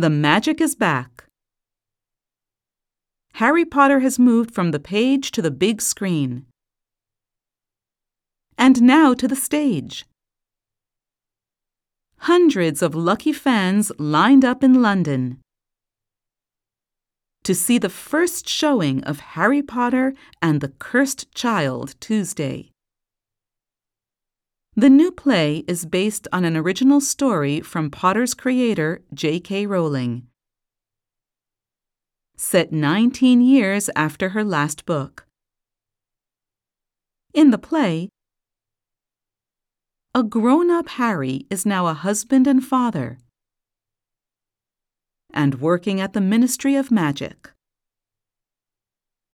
The magic is back. Harry Potter has moved from the page to the big screen. And now to the stage. Hundreds of lucky fans lined up in London to see the first showing of Harry Potter and the Cursed Child Tuesday. The new play is based on an original story from Potter's creator, J.K. Rowling, set 19 years after her last book. In the play, a grown-up Harry is now a husband and father, and working at the Ministry of Magic.